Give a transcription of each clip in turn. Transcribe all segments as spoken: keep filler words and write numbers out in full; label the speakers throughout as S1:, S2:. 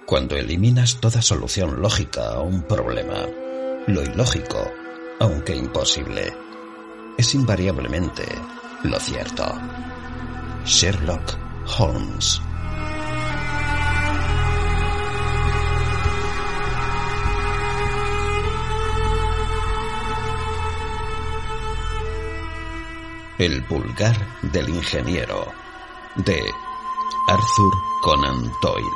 S1: Cuando eliminas toda solución lógica a un problema, lo ilógico, aunque imposible, es invariablemente lo cierto. Sherlock Holmes. El pulgar del ingeniero, de Arthur Conan Doyle.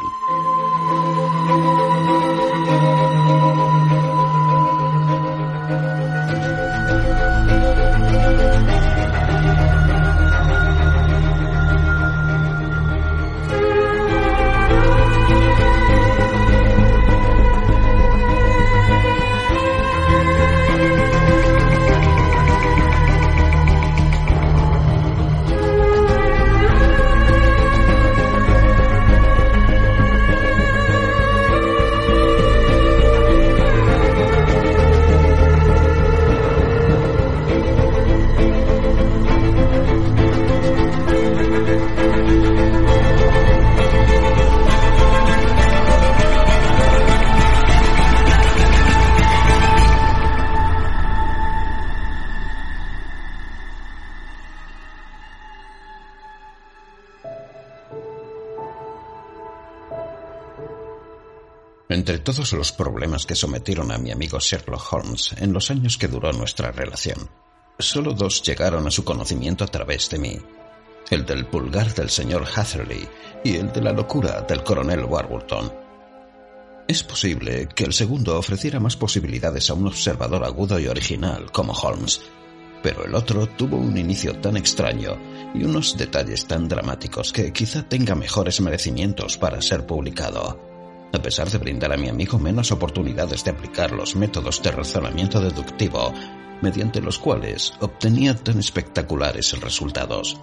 S1: Entre todos los problemas que sometieron a mi amigo Sherlock Holmes en los años que duró nuestra relación, solo dos llegaron a su conocimiento a través de mí: el del pulgar del señor Hatherley y el de la locura del coronel Warburton. Es posible que el segundo ofreciera más posibilidades a un observador agudo y original como Holmes, pero el otro tuvo un inicio tan extraño y unos detalles tan dramáticos que quizá tenga mejores merecimientos para ser publicado, a pesar de brindar a mi amigo menos oportunidades de aplicar los métodos de razonamiento deductivo mediante los cuales obtenía tan espectaculares resultados.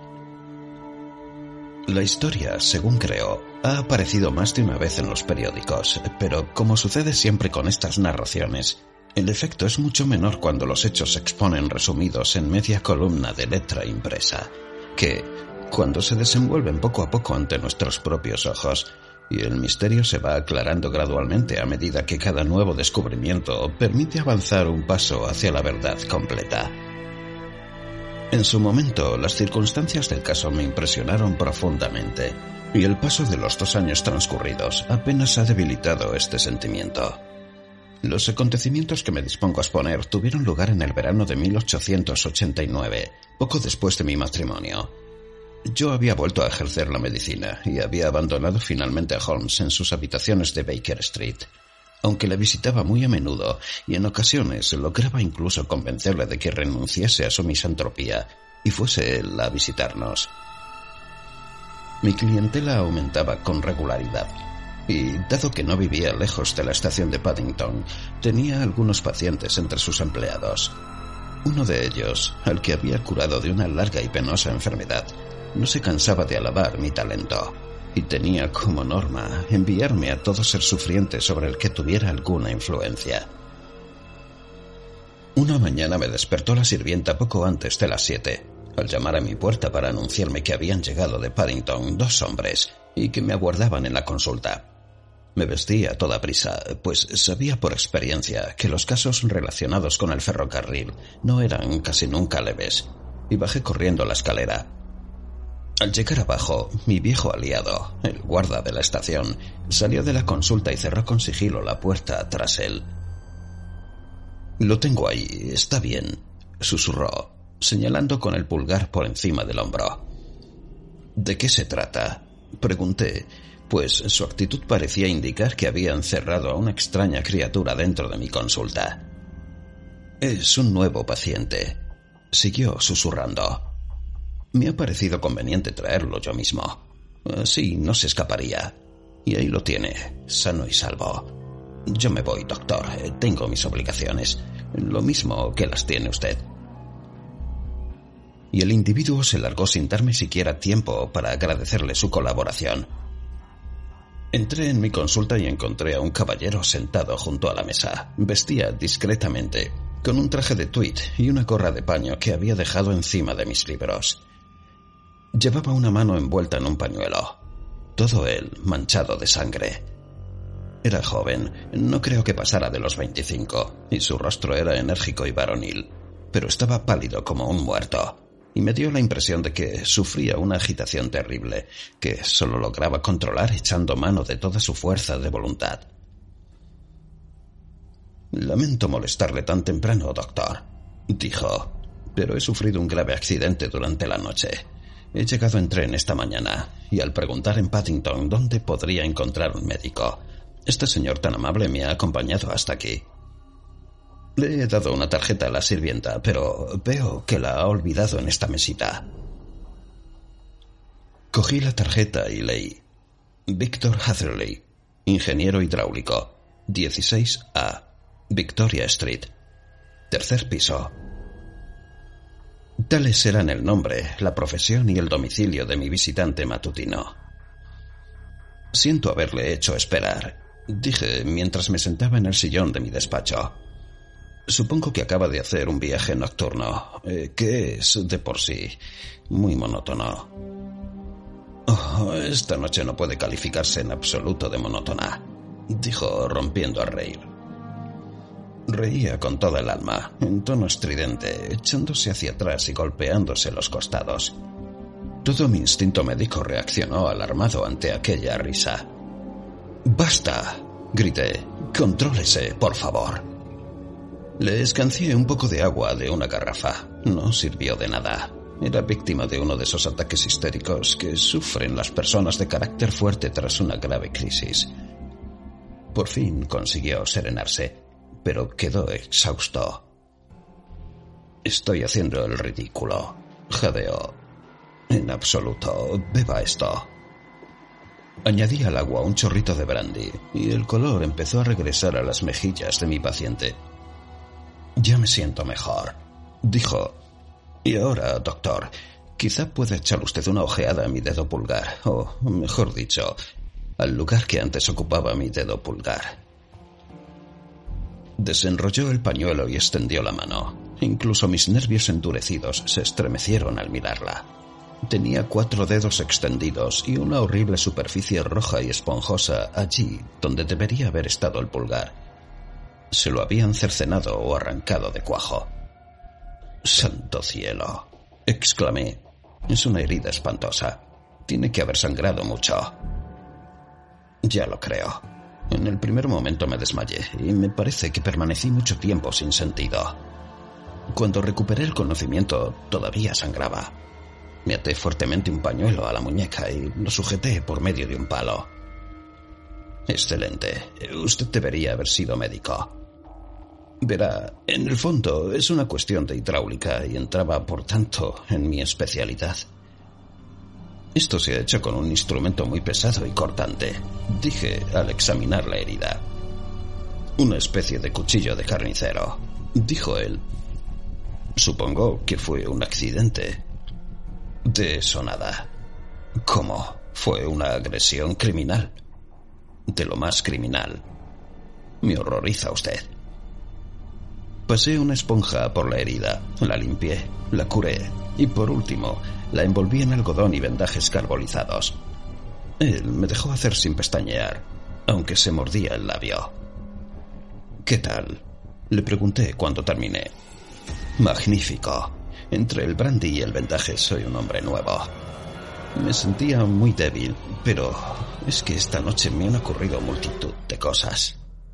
S1: La historia, según creo, ha aparecido más de una vez en los periódicos, pero como sucede siempre con estas narraciones, el efecto es mucho menor cuando los hechos se exponen resumidos en media columna de letra impresa, que, cuando se desenvuelven poco a poco ante nuestros propios ojos, y el misterio se va aclarando gradualmente a medida que cada nuevo descubrimiento permite avanzar un paso hacia la verdad completa. En su momento, las circunstancias del caso me impresionaron profundamente, y el paso de los dos años transcurridos apenas ha debilitado este sentimiento. Los acontecimientos que me dispongo a exponer tuvieron lugar en el verano de mil ochocientos ochenta y nueve, poco después de mi matrimonio. Yo había vuelto a ejercer la medicina y había abandonado finalmente a Holmes en sus habitaciones de Baker Street, aunque le visitaba muy a menudo y en ocasiones lograba incluso convencerle de que renunciase a su misantropía y fuese él a visitarnos. Mi clientela aumentaba con regularidad y, dado que no vivía lejos de la estación de Paddington, tenía algunos pacientes entre sus empleados. Uno de ellos, al que había curado de una larga y penosa enfermedad, no se cansaba de alabar mi talento, y tenía como norma enviarme a todo ser sufriente sobre el que tuviera alguna influencia. Una mañana me despertó la sirvienta poco antes de las siete, al llamar a mi puerta para anunciarme que habían llegado de Paddington dos hombres y que me aguardaban en la consulta. Me vestí a toda prisa, pues sabía por experiencia que los casos relacionados con el ferrocarril no eran casi nunca leves, y bajé corriendo la escalera. Al llegar abajo, mi viejo aliado, el guarda de la estación, salió de la consulta y cerró con sigilo la puerta tras él. «Lo tengo ahí, está bien», susurró, señalando con el pulgar por encima del hombro. «¿De qué se trata?», pregunté, pues su actitud parecía indicar que había encerrado a una extraña criatura dentro de mi consulta. «Es un nuevo paciente», siguió susurrando. «Me ha parecido conveniente traerlo yo mismo. Así no se escaparía. Y ahí lo tiene, sano y salvo. Yo me voy, doctor. Tengo mis obligaciones, lo mismo que las tiene usted». Y el individuo se largó sin darme siquiera tiempo para agradecerle su colaboración. Entré en mi consulta y encontré a un caballero sentado junto a la mesa. Vestía discretamente, con un traje de tweed y una gorra de paño que había dejado encima de mis libros. Llevaba una mano envuelta en un pañuelo, todo él manchado de sangre. Era joven, no creo que pasara de los veinticinco, y su rostro era enérgico y varonil, pero estaba pálido como un muerto, y me dio la impresión de que sufría una agitación terrible, que solo lograba controlar echando mano de toda su fuerza de voluntad. «Lamento molestarle tan temprano, doctor», dijo, «pero he sufrido un grave accidente durante la noche. He llegado en tren esta mañana, y al preguntar en Paddington dónde podría encontrar un médico, este señor tan amable me ha acompañado hasta aquí. Le he dado una tarjeta a la sirvienta, pero veo que la ha olvidado en esta mesita». Cogí la tarjeta y leí: Victor Hatherley, ingeniero hidráulico, dieciséis A, Victoria Street, tercer piso. Tales eran el nombre, la profesión y el domicilio de mi visitante matutino. «Siento haberle hecho esperar», dije mientras me sentaba en el sillón de mi despacho. «Supongo que acaba de hacer un viaje nocturno, eh, que es, de por sí, muy monótono». «Oh, esta noche no puede calificarse en absoluto de monótona», dijo rompiendo a reír. Reía con toda el alma, en tono estridente, echándose hacia atrás y golpeándose los costados. Todo mi instinto médico reaccionó alarmado ante aquella risa. «¡Basta!», grité. «Contrólese, por favor». Le escancié un poco de agua de una garrafa. No sirvió de nada. Era víctima de uno de esos ataques histéricos que sufren las personas de carácter fuerte tras una grave crisis. Por fin consiguió serenarse, pero quedó exhausto. «Estoy haciendo el ridículo», jadeó. «En absoluto. Beba esto». Añadí al agua un chorrito de brandy y el color empezó a regresar a las mejillas de mi paciente. «Ya me siento mejor», dijo. «Y ahora, doctor, quizá pueda echar usted una ojeada a mi dedo pulgar, o, mejor dicho, al lugar que antes ocupaba mi dedo pulgar». Desenrolló el pañuelo y extendió la mano. Incluso mis nervios endurecidos se estremecieron al mirarla. Tenía cuatro dedos extendidos y una horrible superficie roja y esponjosa allí donde debería haber estado el pulgar. Se lo habían cercenado o arrancado de cuajo. «¡Santo cielo!», exclamé. «Es una herida espantosa. Tiene que haber sangrado mucho». «Ya lo creo. En el primer momento me desmayé y me parece que permanecí mucho tiempo sin sentido. Cuando recuperé el conocimiento, todavía sangraba. Me até fuertemente un pañuelo a la muñeca y lo sujeté por medio de un palo». «Excelente. Usted debería haber sido médico». «Verá, en el fondo es una cuestión de hidráulica y entraba, por tanto, en mi especialidad». «Esto se ha hecho con un instrumento muy pesado y cortante», dije al examinar la herida. «Una especie de cuchillo de carnicero», dijo él. «Supongo que fue un accidente». «De eso nada». «¿Cómo? Fue una agresión criminal». «De lo más criminal». «Me horroriza usted». Pasé una esponja por la herida, la limpié, la curé y, por último, la envolví en algodón y vendajes carbolizados. Él me dejó hacer sin pestañear, aunque se mordía el labio. «¿Qué tal?», le pregunté cuando terminé. «Magnífico. Entre el brandy y el vendaje soy un hombre nuevo. Me sentía muy débil, pero es que esta noche me han ocurrido multitud de cosas.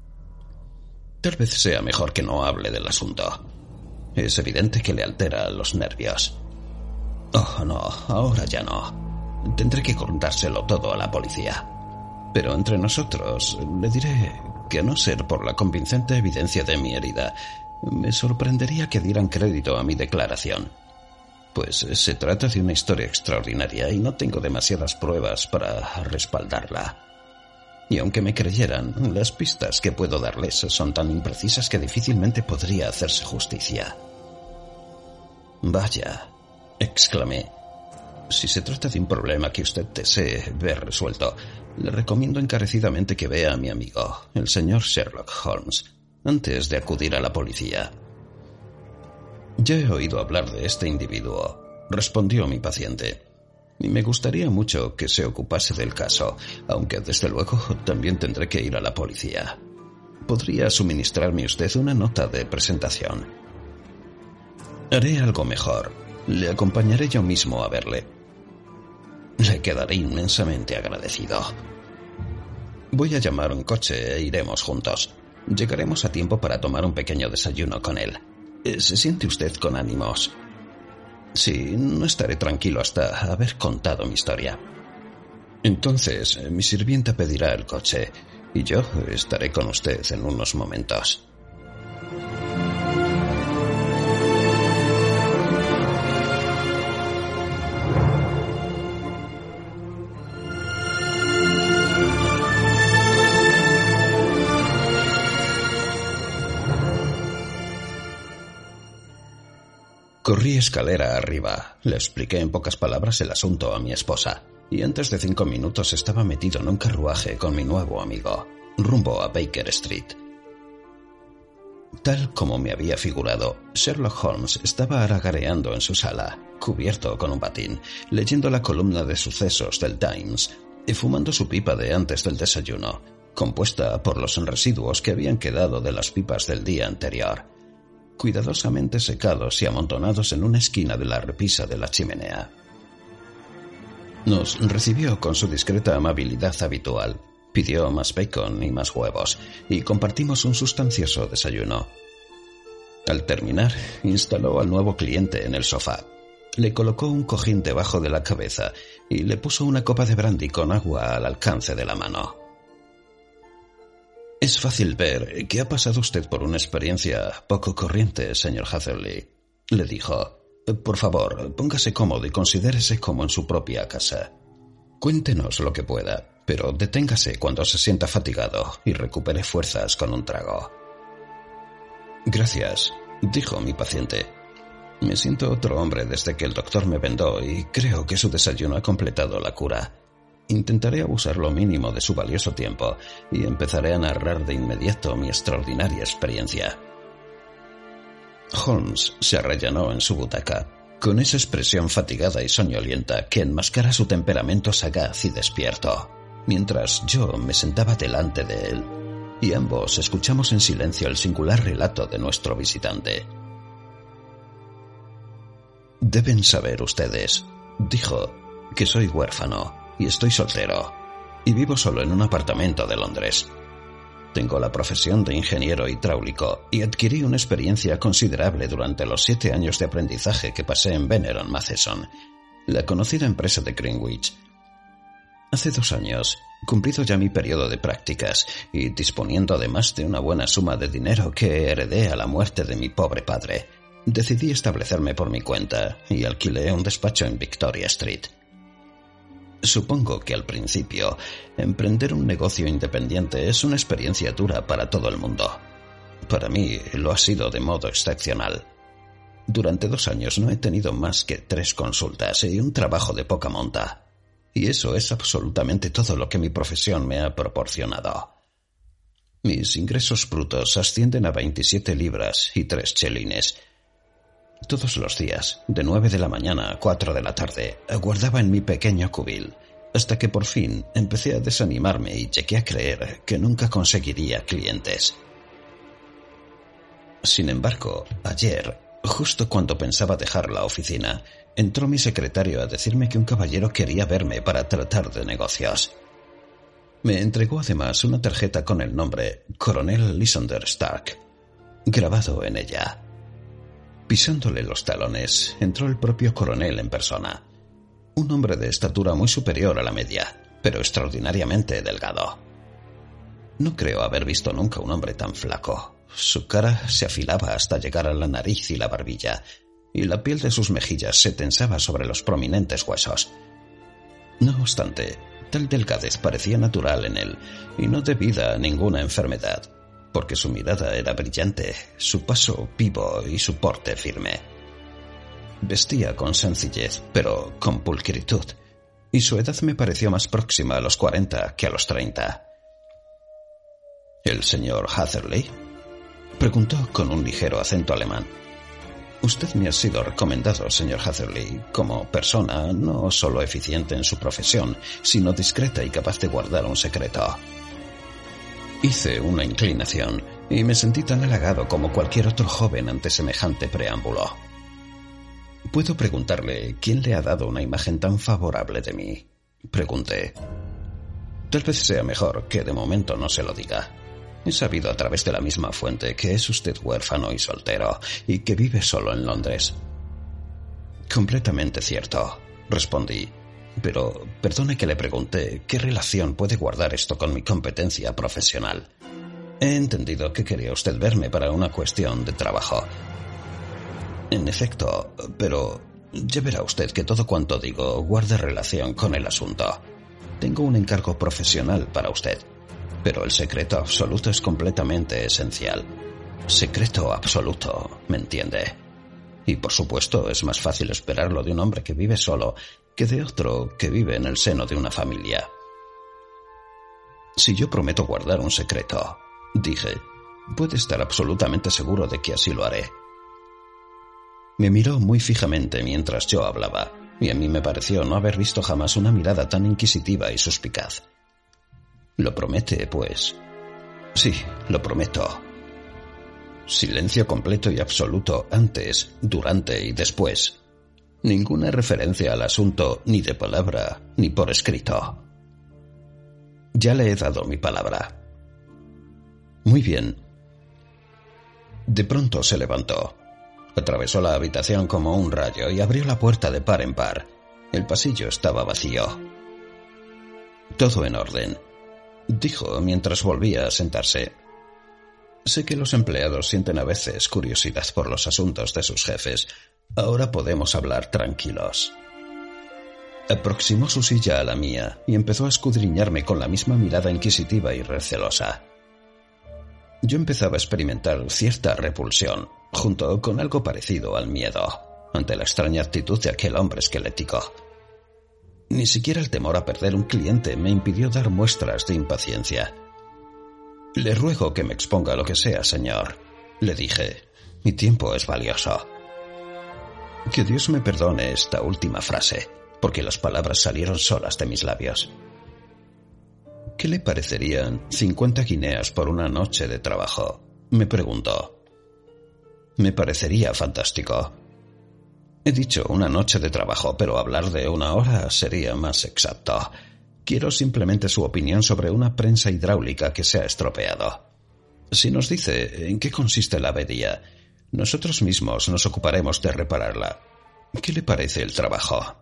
S1: Tal vez sea mejor que no hable del asunto. Es evidente que le altera los nervios». «Oh, no, ahora ya no. Tendré que contárselo todo a la policía. Pero entre nosotros, le diré que a no ser por la convincente evidencia de mi herida, me sorprendería que dieran crédito a mi declaración. Pues se trata de una historia extraordinaria y no tengo demasiadas pruebas para respaldarla. Y aunque me creyeran, las pistas que puedo darles son tan imprecisas que difícilmente podría hacerse justicia». «Vaya», exclamé. «Si se trata de un problema que usted desee ver resuelto, le recomiendo encarecidamente que vea a mi amigo, el señor Sherlock Holmes, antes de acudir a la policía». «Ya he oído hablar de este individuo», respondió mi paciente. Y me gustaría mucho que se ocupase del caso, aunque desde luego también tendré que ir a la policía. ¿Podría suministrarme usted una nota de presentación? Haré algo mejor. Le acompañaré yo mismo a verle. Le quedaré inmensamente agradecido. Voy a llamar un coche e iremos juntos. Llegaremos a tiempo para tomar un pequeño desayuno con él. ¿Se siente usted con ánimos? Sí, no estaré tranquilo hasta haber contado mi historia. Entonces, mi sirvienta pedirá el coche y yo estaré con usted en unos momentos. Corrí escalera arriba, le expliqué en pocas palabras el asunto a mi esposa, y antes de cinco minutos estaba metido en un carruaje con mi nuevo amigo, rumbo a Baker Street. Tal como me había figurado, Sherlock Holmes estaba haragareando en su sala, cubierto con un batín, leyendo la columna de sucesos del Times y fumando su pipa de antes del desayuno, compuesta por los residuos que habían quedado de las pipas del día anterior, cuidadosamente secados y amontonados en una esquina de la repisa de la chimenea. Nos recibió con su discreta amabilidad habitual, pidió más bacon y más huevos, y compartimos un sustancioso desayuno. Al terminar, instaló al nuevo cliente en el sofá, le colocó un cojín debajo de la cabeza y le puso una copa de brandy con agua al alcance de la mano. Es fácil ver que ha pasado usted por una experiencia poco corriente, señor Hatherley, le dijo. Por favor, póngase cómodo y considérese como en su propia casa. Cuéntenos lo que pueda, pero deténgase cuando se sienta fatigado y recupere fuerzas con un trago. Gracias, dijo mi paciente. Me siento otro hombre desde que el doctor me vendó y creo que su desayuno ha completado la cura. Intentaré abusar lo mínimo de su valioso tiempo y empezaré a narrar de inmediato mi extraordinaria experiencia. Holmes se arrellanó en su butaca, con esa expresión fatigada y soñolienta que enmascara su temperamento sagaz y despierto, mientras yo me sentaba delante de él, y ambos escuchamos en silencio el singular relato de nuestro visitante. Deben saber ustedes, dijo, que soy huérfano y estoy soltero, y vivo solo en un apartamento de Londres. Tengo la profesión de ingeniero hidráulico y adquirí una experiencia considerable durante los siete años de aprendizaje que pasé en Benner and Matheson, la conocida empresa de Greenwich. Hace dos años, cumplido ya mi periodo de prácticas y disponiendo además de una buena suma de dinero que heredé a la muerte de mi pobre padre, decidí establecerme por mi cuenta y alquilé un despacho en Victoria Street. Supongo que al principio, emprender un negocio independiente es una experiencia dura para todo el mundo. Para mí lo ha sido de modo excepcional. Durante dos años no he tenido más que tres consultas y un trabajo de poca monta. Y eso es absolutamente todo lo que mi profesión me ha proporcionado. Mis ingresos brutos ascienden a veintisiete libras y tres chelines. Todos los días, de nueve de la mañana a cuatro de la tarde, aguardaba en mi pequeño cubil, hasta que por fin empecé a desanimarme y llegué a creer que nunca conseguiría clientes. Sin embargo, ayer, justo cuando pensaba dejar la oficina, entró mi secretario a decirme que un caballero quería verme para tratar de negocios. Me entregó además una tarjeta con el nombre Coronel Lysander Stark, grabado en ella. Pisándole los talones, entró el propio coronel en persona. Un hombre de estatura muy superior a la media, pero extraordinariamente delgado. No creo haber visto nunca un hombre tan flaco. Su cara se afilaba hasta llegar a la nariz y la barbilla, y la piel de sus mejillas se tensaba sobre los prominentes huesos. No obstante, tal delgadez parecía natural en él, y no debida a ninguna enfermedad, porque su mirada era brillante, su paso vivo y su porte firme. Vestía con sencillez, pero con pulcritud, y su edad me pareció más próxima a los cuarenta que a los treinta. ¿El señor Hatherley?, preguntó con un ligero acento alemán. Usted me ha sido recomendado, señor Hatherley, como persona no solo eficiente en su profesión, sino discreta y capaz de guardar un secreto. Hice una inclinación y me sentí tan halagado como cualquier otro joven ante semejante preámbulo. ¿Puedo preguntarle quién le ha dado una imagen tan favorable de mí?, pregunté. Tal vez sea mejor que de momento no se lo diga. He sabido a través de la misma fuente que es usted huérfano y soltero y que vive solo en Londres. Completamente cierto, respondí. Pero perdone que le pregunté qué relación puede guardar esto con mi competencia profesional. He entendido que quería usted verme para una cuestión de trabajo. En efecto, pero ya verá usted que todo cuanto digo guarda relación con el asunto. Tengo un encargo profesional para usted, pero el secreto absoluto es completamente esencial. Secreto absoluto, ¿me entiende? Y por supuesto es más fácil esperarlo de un hombre que vive solo que de otro que vive en el seno de una familia. Si yo prometo guardar un secreto, dije, puede estar absolutamente seguro de que así lo haré. Me miró muy fijamente mientras yo hablaba, y a mí me pareció no haber visto jamás una mirada tan inquisitiva y suspicaz. ¿Lo promete, pues? Sí, lo prometo. Silencio completo y absoluto antes, durante y después. Ninguna referencia al asunto, ni de palabra, ni por escrito. Ya le he dado mi palabra. Muy bien. De pronto se levantó. Atravesó la habitación como un rayo y abrió la puerta de par en par. El pasillo estaba vacío. Todo en orden, dijo mientras volvía a sentarse. Sé que los empleados sienten a veces curiosidad por los asuntos de sus jefes. Ahora podemos hablar tranquilos. Aproximó su silla a la mía y empezó a escudriñarme con la misma mirada inquisitiva y recelosa. Yo empezaba a experimentar cierta repulsión, junto con algo parecido al miedo, ante la extraña actitud de aquel hombre esquelético. Ni siquiera el temor a perder un cliente me impidió dar muestras de impaciencia. «Le ruego que me exponga lo que sea, señor», le dije. «Mi tiempo es valioso». Que Dios me perdone esta última frase, porque las palabras salieron solas de mis labios. «¿Qué le parecerían cincuenta guineas por una noche de trabajo?», me preguntó. «Me parecería fantástico». He dicho una noche de trabajo, pero hablar de una hora sería más exacto. Quiero simplemente su opinión sobre una prensa hidráulica que se ha estropeado. Si nos dice en qué consiste la avería, nosotros mismos nos ocuparemos de repararla. ¿Qué le parece el trabajo?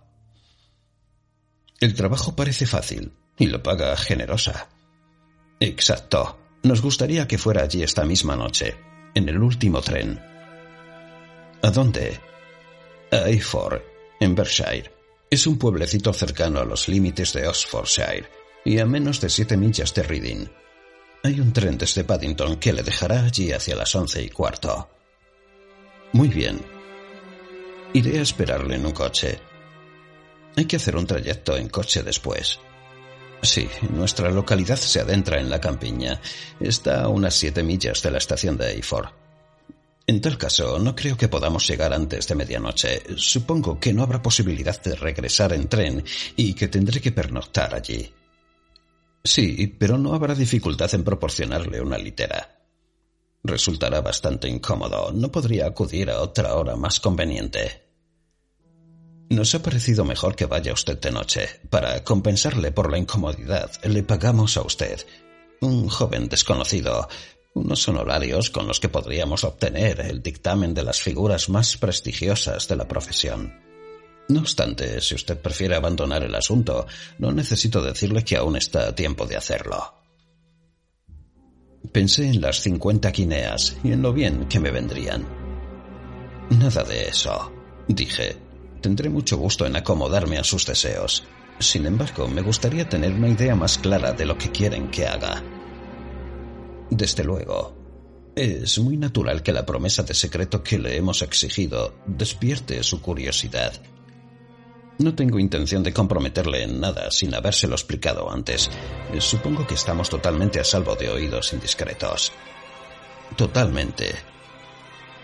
S1: El trabajo parece fácil y lo paga generosa. Exacto. Nos gustaría que fuera allí esta misma noche, en el último tren. ¿A dónde? A Eyford, en Berkshire. Es un pueblecito cercano a los límites de Oxfordshire y a menos de siete millas de Reading. Hay un tren desde Paddington que le dejará allí hacia las once y cuarto. Muy bien. Iré a esperarle en un coche. Hay que hacer un trayecto en coche después. Sí, nuestra localidad se adentra en la campiña. Está a unas siete millas de la estación de Eyford. En tal caso, no creo que podamos llegar antes de medianoche. Supongo que no habrá posibilidad de regresar en tren y que tendré que pernoctar allí. Sí, pero no habrá dificultad en proporcionarle una litera. Resultará bastante incómodo. No podría acudir a otra hora más conveniente. Nos ha parecido mejor que vaya usted de noche. Para compensarle por la incomodidad, le pagamos a usted, un joven desconocido, unos honorarios con los que podríamos obtener el dictamen de las figuras más prestigiosas de la profesión. No obstante, si usted prefiere abandonar el asunto, no necesito decirle que aún está a tiempo de hacerlo. Pensé en las cincuenta guineas y en lo bien que me vendrían. Nada de eso, dije. Tendré mucho gusto en acomodarme a sus deseos. Sin embargo, me gustaría tener una idea más clara de lo que quieren que haga. Desde luego, es muy natural que la promesa de secreto que le hemos exigido despierte su curiosidad. No tengo intención de comprometerle en nada sin habérselo explicado antes. Supongo que estamos totalmente a salvo de oídos indiscretos. Totalmente.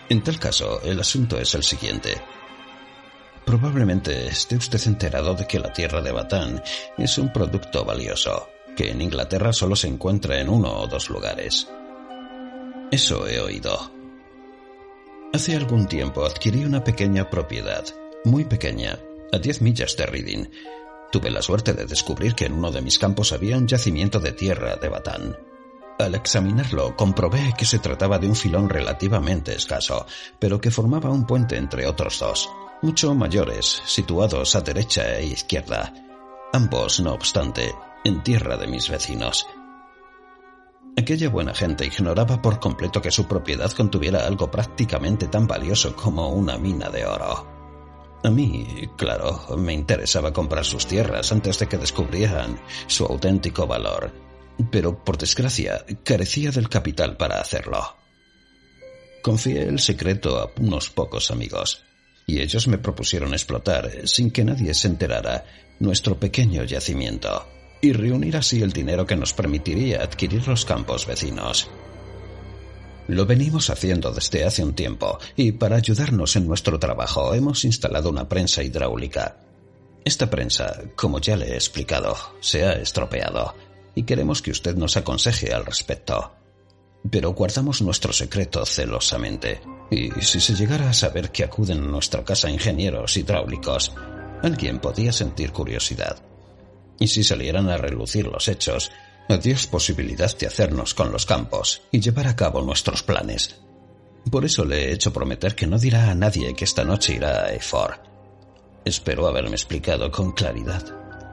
S1: En tal caso, el asunto es el siguiente. Probablemente esté usted enterado de que la tierra de Batán es un producto valioso, que en Inglaterra solo se encuentra en uno o dos lugares. Eso he oído. Hace algún tiempo adquirí una pequeña propiedad, muy pequeña, a diez millas de Reading. Tuve la suerte de descubrir que en uno de mis campos había un yacimiento de tierra de Batán. Al examinarlo, comprobé que se trataba de un filón relativamente escaso, pero que formaba un puente entre otros dos, mucho mayores, situados a derecha e izquierda, ambos, no obstante, en tierra de mis vecinos. Aquella buena gente ignoraba por completo que su propiedad contuviera algo prácticamente tan valioso como una mina de oro. A mí, claro, me interesaba comprar sus tierras antes de que descubrieran su auténtico valor, pero por desgracia carecía del capital para hacerlo. Confié el secreto a unos pocos amigos, y ellos me propusieron explotar, sin que nadie se enterara, nuestro pequeño yacimiento, y reunir así el dinero que nos permitiría adquirir los campos vecinos. Lo venimos haciendo desde hace un tiempo, y para ayudarnos en nuestro trabajo hemos instalado una prensa hidráulica. Esta prensa, como ya le he explicado, se ha estropeado, y queremos que usted nos aconseje al respecto. Pero guardamos nuestro secreto celosamente, y si se llegara a saber que acuden a nuestra casa ingenieros hidráulicos, alguien podía sentir curiosidad. Y si salieran a relucir los hechos, adiós posibilidad de hacernos con los campos y llevar a cabo nuestros planes. Por eso le he hecho prometer que no dirá a nadie que esta noche irá a Efor. Espero haberme explicado con claridad.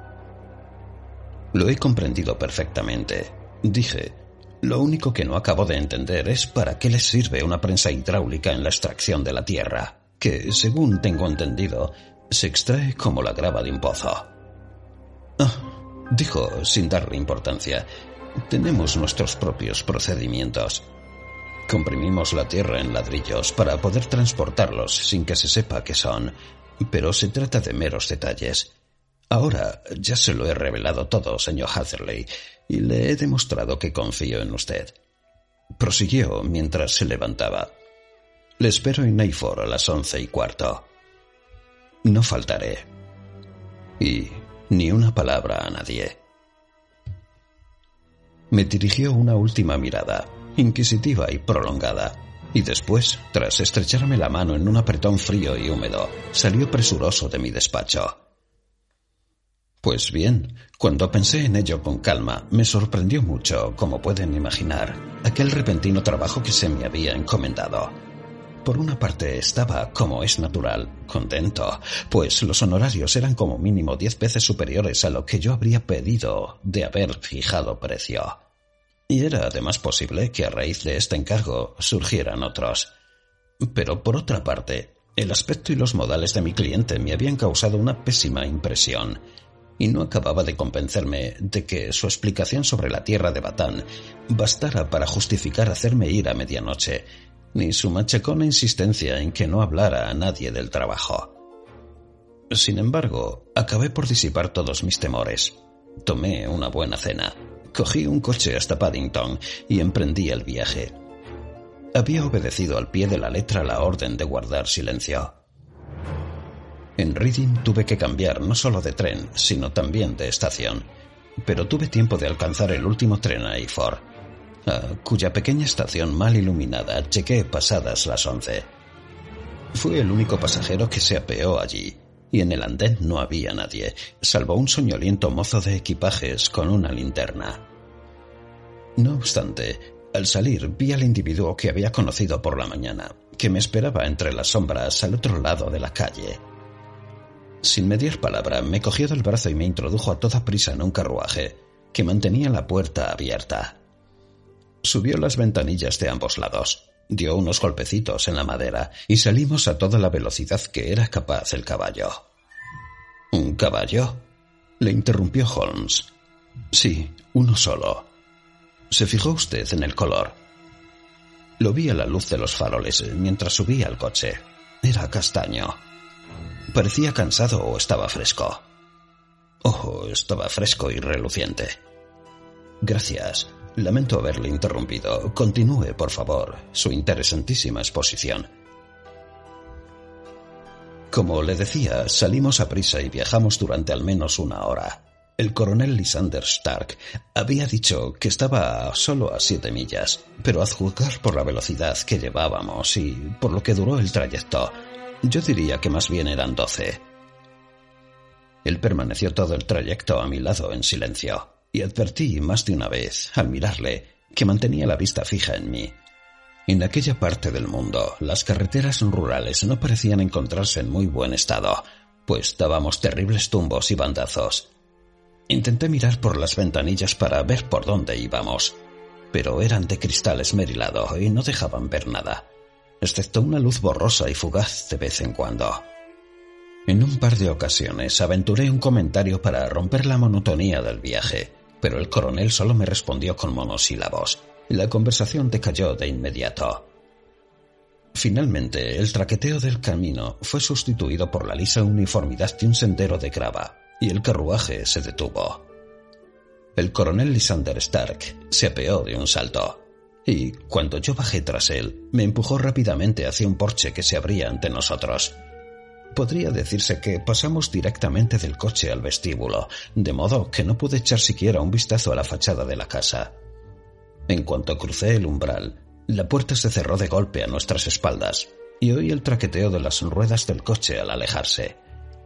S1: Lo he comprendido perfectamente, dije. Lo único que no acabo de entender es para qué les sirve una prensa hidráulica en la extracción de la tierra, que, según tengo entendido, se extrae como la grava de un pozo. Ah, dijo sin darle importancia, tenemos nuestros propios procedimientos. Comprimimos la tierra en ladrillos para poder transportarlos sin que se sepa qué son, pero se trata de meros detalles. Ahora ya se lo he revelado todo, señor Hatherley, y le he demostrado que confío en usted. Prosiguió mientras se levantaba. Le espero en Efor a las once y cuarto. No faltaré. Y ni una palabra a nadie. Me dirigió una última mirada, inquisitiva y prolongada, y después, tras estrecharme la mano en un apretón frío y húmedo, salió presuroso de mi despacho. Pues bien, cuando pensé en ello con calma, me sorprendió mucho, como pueden imaginar, aquel repentino trabajo que se me había encomendado. Por una parte estaba, como es natural, contento, pues los honorarios eran como mínimo diez veces superiores a lo que yo habría pedido de haber fijado precio. Y era además posible que a raíz de este encargo surgieran otros. Pero por otra parte, el aspecto y los modales de mi cliente me habían causado una pésima impresión, y no acababa de convencerme de que su explicación sobre la tierra de Batán bastara para justificar hacerme ir a medianoche, ni su machacona insistencia en que no hablara a nadie del trabajo. Sin embargo, acabé por disipar todos mis temores. Tomé una buena cena, cogí un coche hasta Paddington y emprendí el viaje. Había obedecido al pie de la letra la orden de guardar silencio. En Reading tuve que cambiar no solo de tren, sino también de estación, pero tuve tiempo de alcanzar el último tren a Efor, a cuya pequeña estación mal iluminada llegué pasadas las once. Fui el único pasajero que se apeó allí, y en el andén no había nadie, salvo un soñoliento mozo de equipajes con una linterna. No obstante, al salir vi al individuo que había conocido por la mañana, que me esperaba entre las sombras al otro lado de la calle. Sin mediar palabra, me cogió del brazo y me introdujo a toda prisa en un carruaje que mantenía la puerta abierta. Subió las ventanillas de ambos lados, dio unos golpecitos en la madera y salimos a toda la velocidad que era capaz el caballo. ¿Un caballo?, le interrumpió Holmes. Sí, uno solo. ¿Se fijó usted en el color? Lo vi a la luz de los faroles mientras subía al coche. Era castaño. Parecía cansado o estaba fresco. Oh, estaba fresco y reluciente. Gracias. Lamento haberle interrumpido. Continúe, por favor, su interesantísima exposición. Como le decía, salimos a prisa y viajamos durante al menos una hora. El coronel Lysander Stark había dicho que estaba solo a siete millas, pero a juzgar por la velocidad que llevábamos y por lo que duró el trayecto, yo diría que más bien eran doce. Él permaneció todo el trayecto a mi lado en silencio, y advertí más de una vez, al mirarle, que mantenía la vista fija en mí. En aquella parte del mundo, las carreteras rurales no parecían encontrarse en muy buen estado, pues dábamos terribles tumbos y bandazos. Intenté mirar por las ventanillas para ver por dónde íbamos, pero eran de cristal esmerilado y no dejaban ver nada, excepto una luz borrosa y fugaz de vez en cuando. En un par de ocasiones aventuré un comentario para romper la monotonía del viaje, pero el coronel solo me respondió con monosílabos, y la conversación decayó de inmediato. Finalmente, el traqueteo del camino fue sustituido por la lisa uniformidad de un sendero de grava, y el carruaje se detuvo. El coronel Lysander Stark se apeó de un salto, y, cuando yo bajé tras él, me empujó rápidamente hacia un porche que se abría ante nosotros. Podría decirse que pasamos directamente del coche al vestíbulo, de modo que no pude echar siquiera un vistazo a la fachada de la casa. En cuanto crucé el umbral, la puerta se cerró de golpe a nuestras espaldas, y oí el traqueteo de las ruedas del coche al alejarse.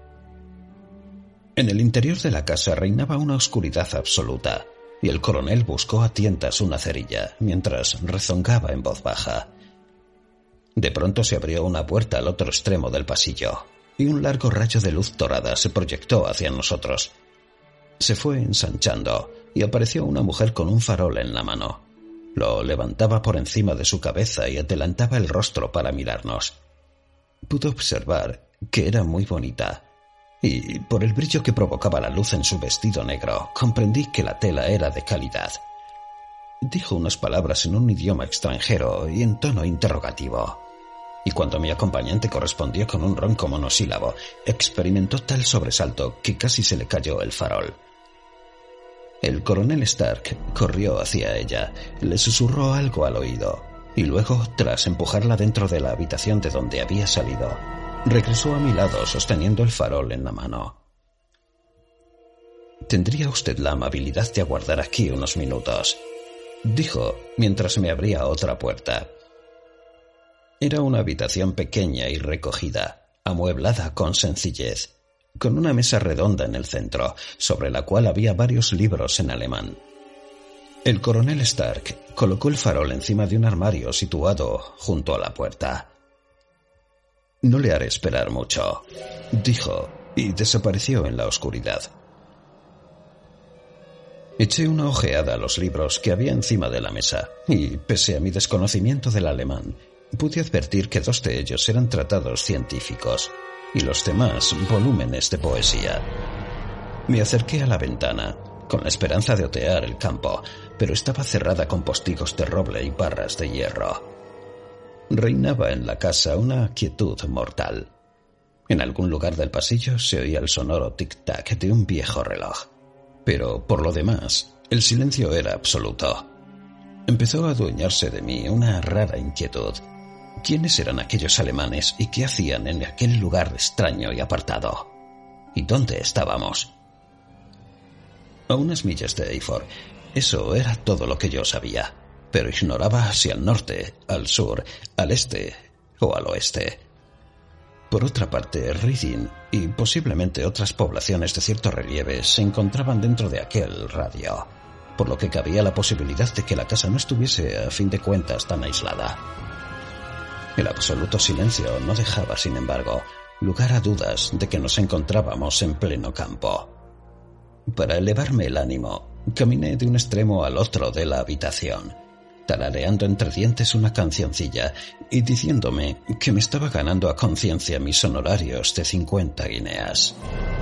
S1: En el interior de la casa reinaba una oscuridad absoluta, y el coronel buscó a tientas una cerilla, mientras rezongaba en voz baja. De pronto se abrió una puerta al otro extremo del pasillo, y un largo rayo de luz dorada se proyectó hacia nosotros. Se fue ensanchando, y apareció una mujer con un farol en la mano. Lo levantaba por encima de su cabeza y adelantaba el rostro para mirarnos. Pude observar que era muy bonita, y por el brillo que provocaba la luz en su vestido negro, comprendí que la tela era de calidad. Dijo unas palabras en un idioma extranjero y en tono interrogativo, y cuando mi acompañante correspondió con un ronco monosílabo, experimentó tal sobresalto que casi se le cayó el farol. El coronel Stark corrió hacia ella, le susurró algo al oído, y luego, tras empujarla dentro de la habitación de donde había salido, regresó a mi lado sosteniendo el farol en la mano. «Tendría usted la amabilidad de aguardar aquí unos minutos», dijo mientras me abría otra puerta. Era una habitación pequeña y recogida, amueblada con sencillez, con una mesa redonda en el centro, sobre la cual había varios libros en alemán. El coronel Stark colocó el farol encima de un armario situado junto a la puerta. «No le haré esperar mucho», dijo, y desapareció en la oscuridad. Eché una ojeada a los libros que había encima de la mesa, y, pese a mi desconocimiento del alemán, pude advertir que dos de ellos eran tratados científicos, y los demás volúmenes de poesía. Me acerqué a la ventana, con la esperanza de otear el campo, pero estaba cerrada con postigos de roble y barras de hierro. Reinaba en la casa una quietud mortal. En algún lugar del pasillo se oía el sonoro tic-tac de un viejo reloj, pero por lo demás, el silencio era absoluto. Empezó a adueñarse de mí una rara inquietud. ¿Quiénes eran aquellos alemanes y qué hacían en aquel lugar extraño y apartado? ¿Y dónde estábamos? A unas millas de Eiffel, eso era todo lo que yo sabía, pero ignoraba si al norte, al sur, al este o al oeste. Por otra parte, Reading y posiblemente otras poblaciones de cierto relieve se encontraban dentro de aquel radio, por lo que cabía la posibilidad de que la casa no estuviese, a fin de cuentas, tan aislada. El absoluto silencio no dejaba, sin embargo, lugar a dudas de que nos encontrábamos en pleno campo. Para elevarme el ánimo, caminé de un extremo al otro de la habitación, tarareando entre dientes una cancioncilla y diciéndome que me estaba ganando a conciencia mis honorarios de cincuenta guineas.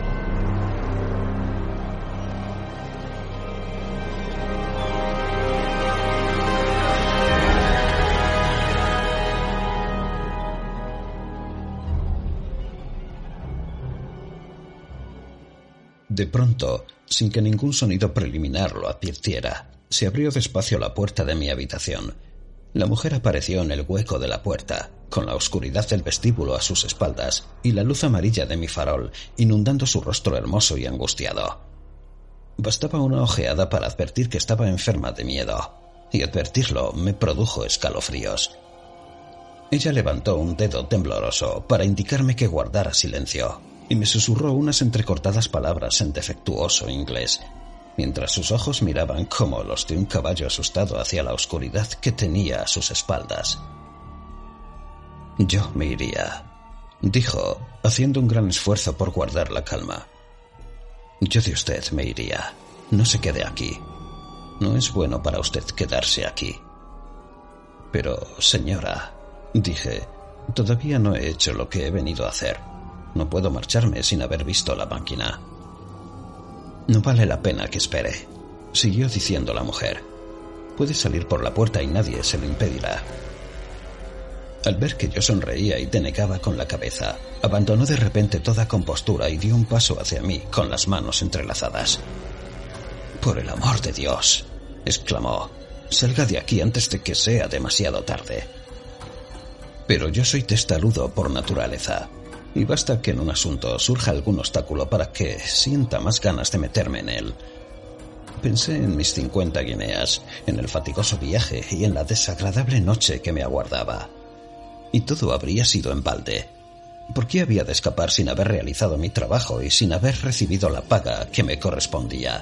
S1: De pronto, sin que ningún sonido preliminar lo advirtiera, se abrió despacio la puerta de mi habitación, La mujer apareció en el hueco de la puerta, con la oscuridad del vestíbulo a sus espaldas y la luz amarilla de mi farol inundando su rostro hermoso y angustiado. Bastaba una ojeada para advertir que estaba enferma de miedo, y advertirlo me produjo escalofríos. Ella levantó un dedo tembloroso para indicarme que guardara silencio, y me susurró unas entrecortadas palabras en defectuoso inglés, mientras sus ojos miraban como los de un caballo asustado hacia la oscuridad que tenía a sus espaldas. «Yo me iría», dijo, haciendo un gran esfuerzo por guardar la calma. «Yo de usted me iría. No se quede aquí. No es bueno para usted quedarse aquí». «Pero, señora», dije, «todavía no he hecho lo que he venido a hacer. No puedo marcharme sin haber visto la máquina». «No vale la pena que espere», siguió diciendo la mujer. «Puede salir por la puerta y nadie se lo impedirá». Al ver que yo sonreía y denegaba con la cabeza, abandonó de repente toda compostura y dio un paso hacia mí con las manos entrelazadas. «Por el amor de Dios», exclamó, «salga de aquí antes de que sea demasiado tarde». Pero yo soy testarudo por naturaleza, y basta que en un asunto surja algún obstáculo para que sienta más ganas de meterme en él. Pensé en mis cincuenta guineas, en el fatigoso viaje y en la desagradable noche que me aguardaba. Y todo habría sido en balde. ¿Por qué había de escapar sin haber realizado mi trabajo y sin haber recibido la paga que me correspondía?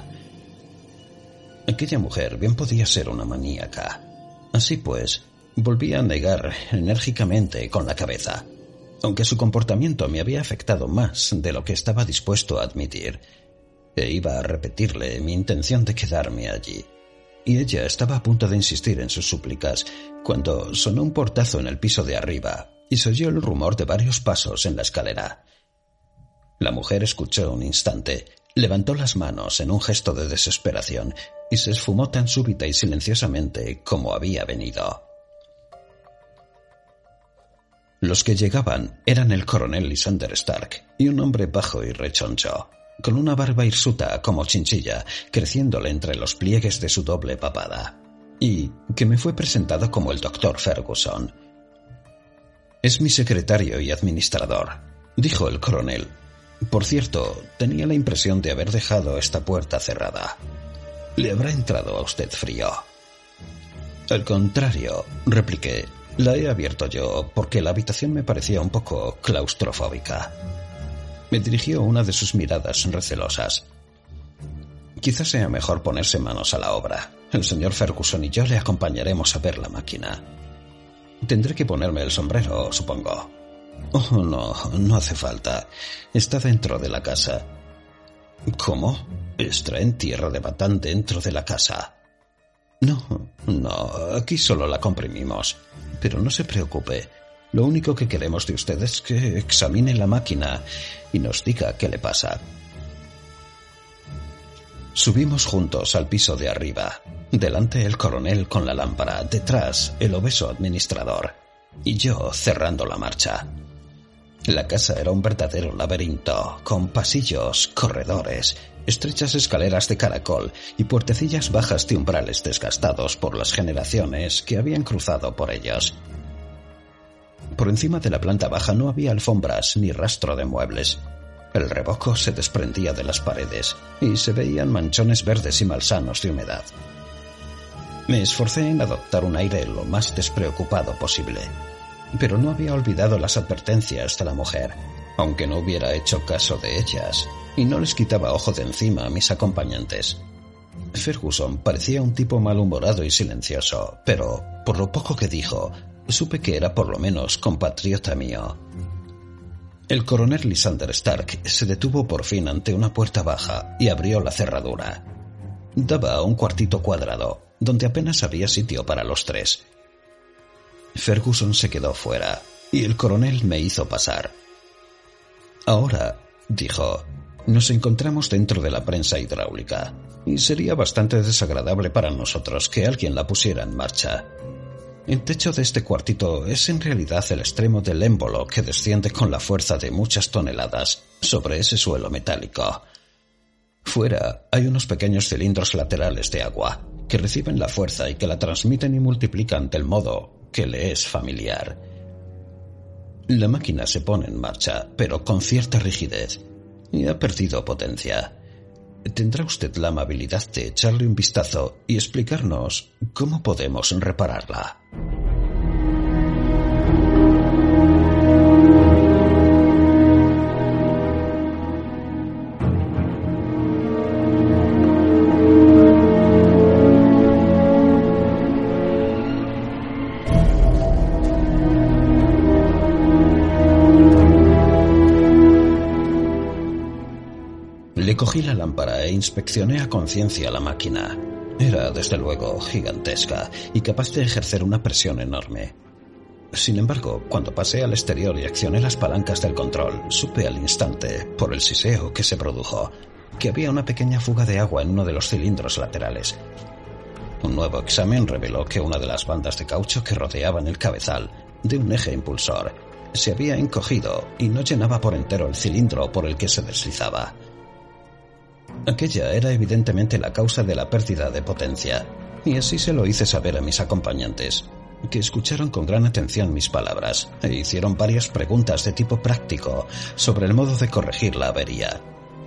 S1: Aquella mujer bien podía ser una maníaca. Así pues, volví a negar enérgicamente con la cabeza, aunque su comportamiento me había afectado más de lo que estaba dispuesto a admitir, e iba a repetirle mi intención de quedarme allí. Y ella estaba a punto de insistir en sus súplicas cuando sonó un portazo en el piso de arriba y se oyó el rumor de varios pasos en la escalera. La mujer escuchó un instante, levantó las manos en un gesto de desesperación y se esfumó tan súbita y silenciosamente como había venido. Los que llegaban eran el coronel Lysander Stark y un hombre bajo y rechoncho, con una barba hirsuta como chinchilla, creciéndole entre los pliegues de su doble papada, y que me fue presentado como el doctor Ferguson. «Es mi secretario y administrador», dijo el coronel. Por cierto, tenía la impresión de haber dejado esta puerta cerrada. «¿Le habrá entrado a usted frío?» «Al contrario», repliqué, «la he abierto yo porque la habitación me parecía un poco claustrofóbica». Me dirigió una de sus miradas recelosas. «Quizás sea mejor ponerse manos a la obra. El señor Ferguson y yo le acompañaremos a ver la máquina. Tendré que ponerme el sombrero, supongo». «Oh, no, no hace falta. Está dentro de la casa». «¿Cómo? ¿Extraen tierra de batán dentro de la casa?» «No, no, aquí solo la comprimimos. Pero no se preocupe. Lo único que queremos de usted es que examine la máquina y nos diga qué le pasa». Subimos juntos al piso de arriba. Delante el coronel con la lámpara, detrás el obeso administrador, y yo cerrando la marcha. La casa era un verdadero laberinto, con pasillos, corredores, estrechas escaleras de caracol y puertecillas bajas de umbrales desgastados por las generaciones que habían cruzado por ellos. Por encima de la planta baja no había alfombras ni rastro de muebles. El revoco se desprendía de las paredes y se veían manchones verdes y malsanos de humedad. Me esforcé en adoptar un aire lo más despreocupado posible, pero no había olvidado las advertencias de la mujer, aunque no hubiera hecho caso de ellas, y no les quitaba ojo de encima a mis acompañantes. Ferguson parecía un tipo malhumorado y silencioso, pero, por lo poco que dijo, supe que era por lo menos compatriota mío. El coronel Lysander Stark se detuvo por fin ante una puerta baja y abrió la cerradura. Daba a un cuartito cuadrado, donde apenas había sitio para los tres. Ferguson se quedó fuera, y el coronel me hizo pasar. «Ahora», dijo, «nos encontramos dentro de la prensa hidráulica, y sería bastante desagradable para nosotros que alguien la pusiera en marcha. El techo de este cuartito es en realidad el extremo del émbolo que desciende con la fuerza de muchas toneladas sobre ese suelo metálico. Fuera hay unos pequeños cilindros laterales de agua, que reciben la fuerza y que la transmiten y multiplican del modo que le es familiar. La máquina se pone en marcha, pero con cierta rigidez, y ha perdido potencia. ¿Tendrá usted la amabilidad de echarle un vistazo y explicarnos cómo podemos repararla? Le cogí la lámpara e inspeccioné a conciencia la máquina. Era, desde luego, gigantesca y capaz de ejercer una presión enorme. Sin embargo, cuando pasé al exterior y accioné las palancas del control, supe al instante, por el siseo que se produjo, que había una pequeña fuga de agua en uno de los cilindros laterales. Un nuevo examen reveló que una de las bandas de caucho que rodeaban el cabezal de un eje impulsor se había encogido y no llenaba por entero el cilindro por el que se deslizaba. Aquella era evidentemente la causa de la pérdida de potencia, y así se lo hice saber a mis acompañantes, que escucharon con gran atención mis palabras e hicieron varias preguntas de tipo práctico sobre el modo de corregir la avería.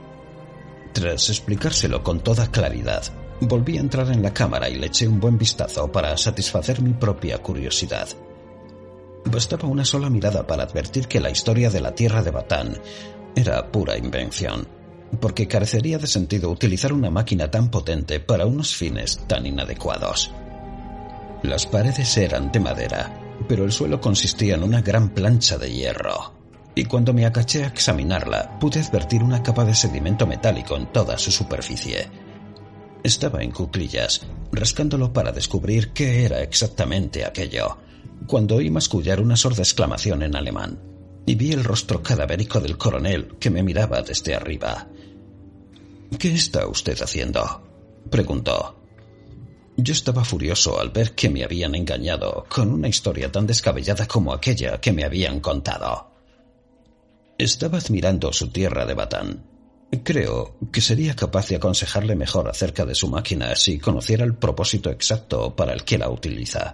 S1: Tras explicárselo con toda claridad, volví a entrar en la cámara y le eché un buen vistazo para satisfacer mi propia curiosidad. Bastaba una sola mirada para advertir que la historia de la Tierra de Batán era pura invención, porque carecería de sentido utilizar una máquina tan potente para unos fines tan inadecuados. Las paredes eran de madera, pero el suelo consistía en una gran plancha de hierro, y cuando me agaché a examinarla, pude advertir una capa de sedimento metálico en toda su superficie. Estaba en cuclillas, rascándolo para descubrir qué era exactamente aquello, cuando oí mascullar una sorda exclamación en alemán, y vi el rostro cadavérico del coronel que me miraba desde arriba. «¿Qué está usted haciendo?», preguntó. Yo estaba furioso al ver que me habían engañado con una historia tan descabellada como aquella que me habían contado. Estaba admirando su tierra de Batán. Creo que sería capaz de aconsejarle mejor acerca de su máquina si conociera el propósito exacto para el que la utiliza.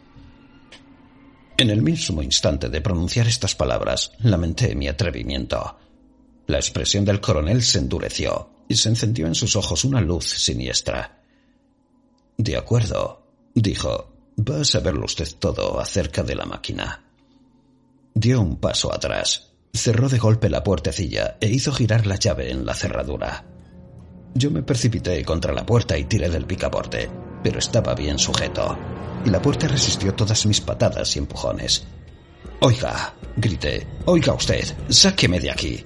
S1: En el mismo instante de pronunciar estas palabras, lamenté mi atrevimiento. La expresión del coronel se endureció y se encendió en sus ojos una luz siniestra. «De acuerdo», dijo, «va a saberlo usted todo acerca de la máquina». Dio un paso atrás, cerró de golpe la puertecilla e hizo girar la llave en la cerradura. Yo me precipité contra la puerta y tiré del picaporte, pero estaba bien sujeto, y la puerta resistió todas mis patadas y empujones. «Oiga», grité, «oiga usted, sáqueme de aquí».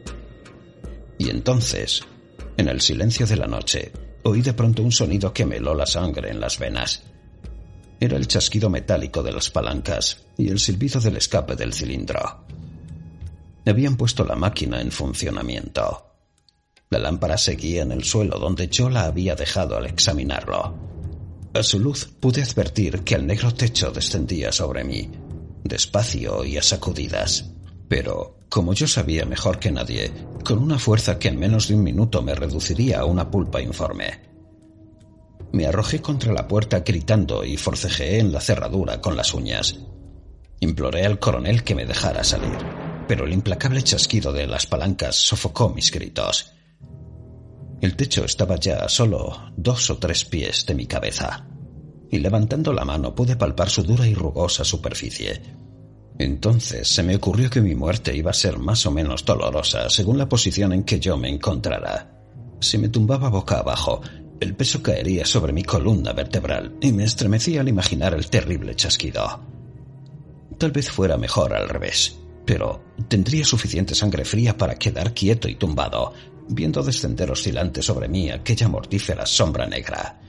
S1: Y entonces, en el silencio de la noche, oí de pronto un sonido que me heló la sangre en las venas. Era el chasquido metálico de las palancas y el silbido del escape del cilindro. Habían puesto la máquina en funcionamiento. La lámpara seguía en el suelo donde yo la había dejado al examinarlo. A su luz pude advertir que el negro techo descendía sobre mí, despacio y a sacudidas, pero, como yo sabía mejor que nadie, con una fuerza que en menos de un minuto me reduciría a una pulpa informe. Me arrojé contra la puerta gritando y forcejeé en la cerradura con las uñas. Imploré al coronel que me dejara salir, pero el implacable chasquido de las palancas sofocó mis gritos. El techo estaba ya a solo dos o tres pies de mi cabeza, y levantando la mano pude palpar su dura y rugosa superficie. Entonces se me ocurrió que mi muerte iba a ser más o menos dolorosa según la posición en que yo me encontrara. Si me tumbaba boca abajo, el peso caería sobre mi columna vertebral y me estremecí al imaginar el terrible chasquido. Tal vez fuera mejor al revés, pero tendría suficiente sangre fría para quedar quieto y tumbado, viendo descender oscilante sobre mí aquella mortífera sombra negra.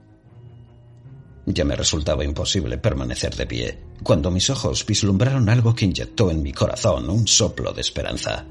S1: Ya me resultaba imposible permanecer de pie, cuando mis ojos vislumbraron algo que inyectó en mi corazón un soplo de esperanza.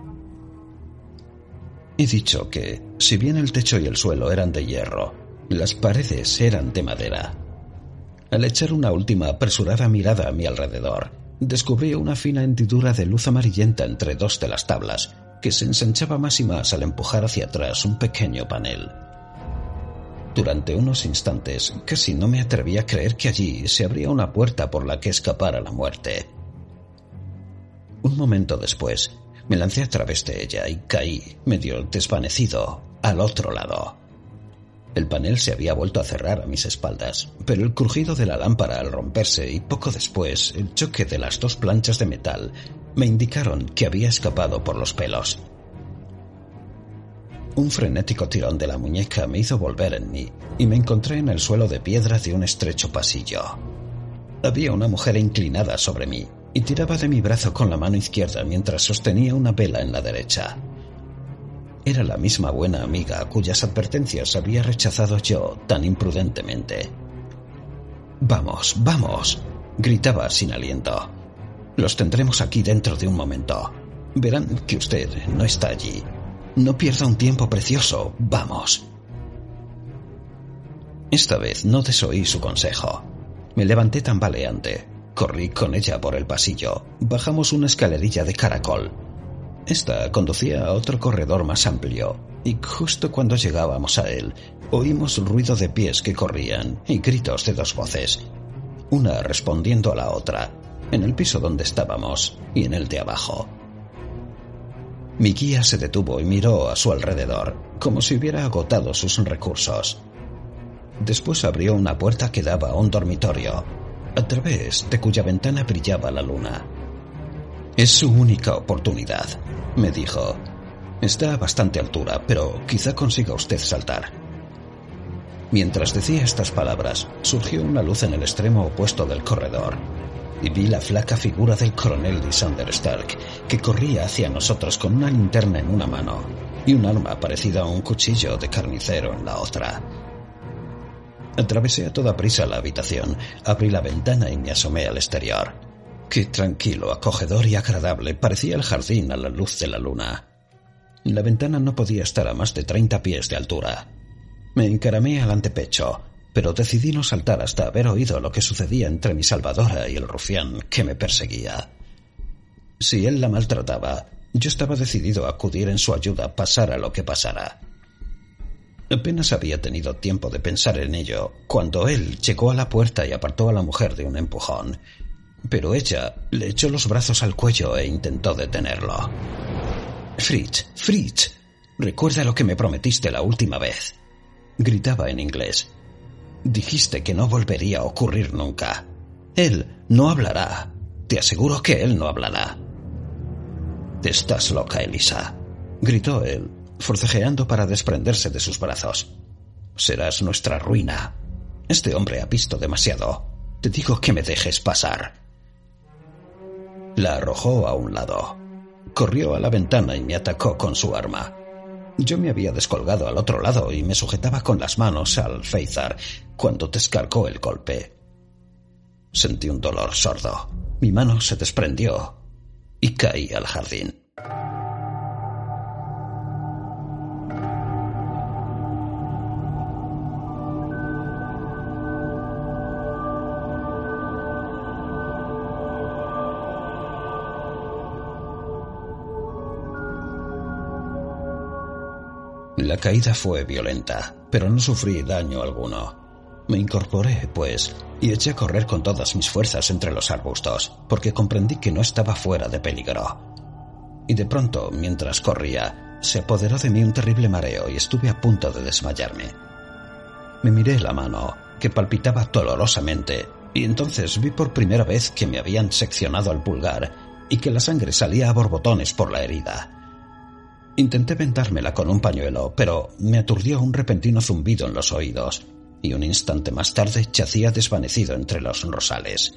S1: He dicho que, si bien el techo y el suelo eran de hierro, las paredes eran de madera. Al echar una última apresurada mirada a mi alrededor, descubrí una fina hendidura de luz amarillenta entre dos de las tablas, que se ensanchaba más y más al empujar hacia atrás un pequeño panel. Durante unos instantes casi no me atreví a creer que allí se abría una puerta por la que escapar a la muerte. Un momento después, me lancé a través de ella y caí, medio desvanecido, al otro lado. El panel se había vuelto a cerrar a mis espaldas, pero el crujido de la lámpara al romperse y poco después el choque de las dos planchas de metal me indicaron que había escapado por los pelos. Un frenético tirón de la muñeca me hizo volver en mí y me encontré en el suelo de piedra de un estrecho pasillo. Había una mujer inclinada sobre mí y tiraba de mi brazo con la mano izquierda mientras sostenía una vela en la derecha. Era la misma buena amiga cuyas advertencias había rechazado yo tan imprudentemente. «Vamos, vamos», gritaba sin aliento. «Los tendremos aquí dentro de un momento. Verán que usted no está allí. No pierda un tiempo precioso. Vamos». Esta vez no desoí su consejo. Me levanté tambaleante. Corrí con ella por el pasillo. Bajamos una escalerilla de caracol. Esta conducía a otro corredor más amplio, y justo cuando llegábamos a él, oímos ruido de pies que corrían y gritos de dos voces, una respondiendo a la otra, en el piso donde estábamos y en el de abajo. Mi guía se detuvo y miró a su alrededor, como si hubiera agotado sus recursos. Después abrió una puerta que daba a un dormitorio, a través de cuya ventana brillaba la luna. «Es su única oportunidad», me dijo. «Está a bastante altura, pero quizá consiga usted saltar». Mientras decía estas palabras, surgió una luz en el extremo opuesto del corredor, y vi la flaca figura del coronel Lysander Stark, que corría hacia nosotros con una linterna en una mano y un arma parecida a un cuchillo de carnicero en la otra. Atravesé a toda prisa la habitación, abrí la ventana y me asomé al exterior. Qué tranquilo, acogedor y agradable parecía el jardín a la luz de la luna. La ventana no podía estar a más de treinta pies de altura. Me encaramé al antepecho, pero decidí no saltar hasta haber oído lo que sucedía entre mi salvadora y el rufián que me perseguía. Si él la maltrataba, yo estaba decidido a acudir en su ayuda, pasara lo que pasara. Apenas había tenido tiempo de pensar en ello cuando él llegó a la puerta y apartó a la mujer de un empujón. Pero ella le echó los brazos al cuello e intentó detenerlo. «Fritz, Fritz, recuerda lo que me prometiste la última vez», gritaba en inglés. «Dijiste que no volvería a ocurrir nunca. Él no hablará. Te aseguro que él no hablará». «Estás loca, Elisa», gritó él, forcejeando para desprenderse de sus brazos. «Serás nuestra ruina. Este hombre ha visto demasiado. Te digo que me dejes pasar». La arrojó a un lado. Corrió a la ventana y me atacó con su arma. Yo me había descolgado al otro lado y me sujetaba con las manos al alféizar cuando descargó el golpe. Sentí un dolor sordo. Mi mano se desprendió y caí al jardín. La caída fue violenta, pero no sufrí daño alguno. Me incorporé, pues, y eché a correr con todas mis fuerzas entre los arbustos, porque comprendí que no estaba fuera de peligro. Y de pronto, mientras corría, se apoderó de mí un terrible mareo y estuve a punto de desmayarme. Me miré la mano, que palpitaba dolorosamente, y entonces vi por primera vez que me habían seccionado el pulgar y que la sangre salía a borbotones por la herida. Intenté vendármela con un pañuelo, pero me aturdió un repentino zumbido en los oídos, y un instante más tarde yacía desvanecido entre los rosales.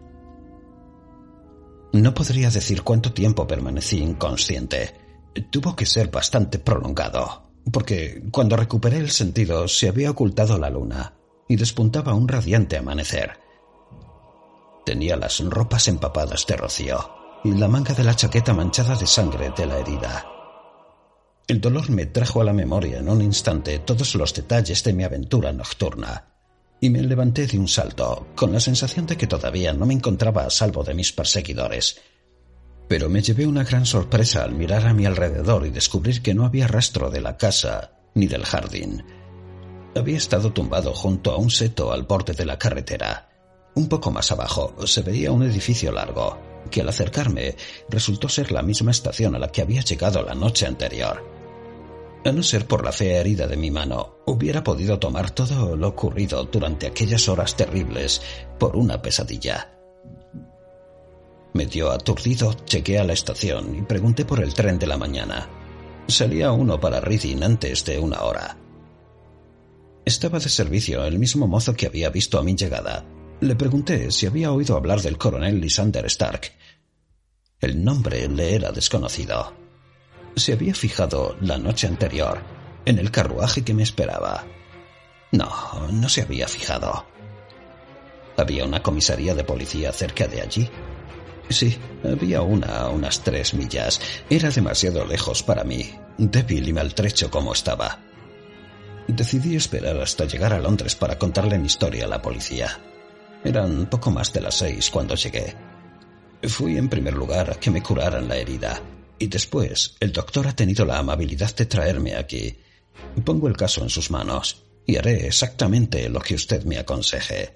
S1: No podría decir cuánto tiempo permanecí inconsciente. Tuvo que ser bastante prolongado, porque cuando recuperé el sentido se había ocultado la luna y despuntaba un radiante amanecer. Tenía las ropas empapadas de rocío y la manga de la chaqueta manchada de sangre de la herida. El dolor me trajo a la memoria en un instante todos los detalles de mi aventura nocturna, y me levanté de un salto, con la sensación de que todavía no me encontraba a salvo de mis perseguidores. Pero me llevé una gran sorpresa al mirar a mi alrededor y descubrir que no había rastro de la casa ni del jardín. Había estado tumbado junto a un seto al borde de la carretera. Un poco más abajo se veía un edificio largo, que al acercarme resultó ser la misma estación a la que había llegado la noche anterior. A no ser por la fea herida de mi mano, hubiera podido tomar todo lo ocurrido durante aquellas horas terribles por una pesadilla. Medio aturdido, llegué a la estación y pregunté por el tren de la mañana. Salía uno para Reading antes de una hora. Estaba de servicio el mismo mozo que había visto a mi llegada. Le pregunté si había oído hablar del coronel Lysander Stark. El nombre le era desconocido. Se había fijado la noche anterior en el carruaje que me esperaba. No, no se había fijado. ¿Había una comisaría de policía cerca de allí? Sí, había una a unas tres millas. Era demasiado lejos para mí, débil y maltrecho como estaba. Decidí esperar hasta llegar a Londres para contarle mi historia a la policía. Eran poco más de las seis cuando llegué. Fui en primer lugar a que me curaran la herida, y después el doctor ha tenido la amabilidad de traerme aquí. Pongo el caso en sus manos y haré exactamente lo que usted me aconseje.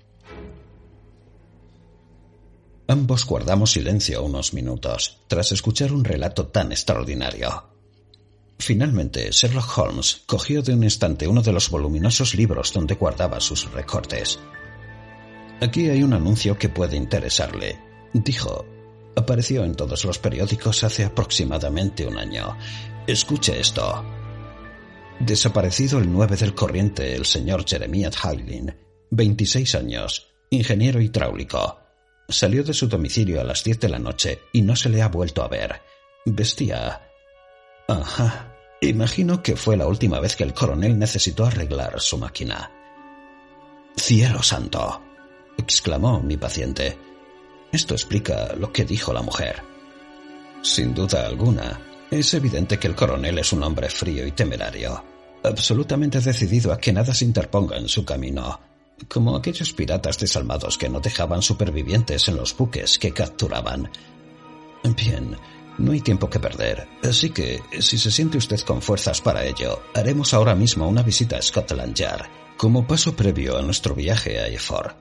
S1: Ambos guardamos silencio unos minutos, tras escuchar un relato tan extraordinario. Finalmente, Sherlock Holmes cogió de un instante uno de los voluminosos libros donde guardaba sus recortes. «Aquí hay un anuncio que puede interesarle», dijo. «Apareció en todos los periódicos hace aproximadamente un año. Escuche esto. Desaparecido el nueve del corriente el señor Jeremiah Haldane, veintiséis años, ingeniero hidráulico. Salió de su domicilio a las diez de la noche y no se le ha vuelto a ver. Vestía... Ajá, imagino que fue la última vez que el coronel necesitó arreglar su máquina». «¡Cielo santo!», exclamó mi paciente. Esto explica lo que dijo la mujer. Sin duda alguna, es evidente que el coronel es un hombre frío y temerario, absolutamente decidido a que nada se interponga en su camino, como aquellos piratas desalmados que no dejaban supervivientes en los buques que capturaban. Bien, no hay tiempo que perder, así que, si se siente usted con fuerzas para ello, haremos ahora mismo una visita a Scotland Yard, como paso previo a nuestro viaje a Eyford.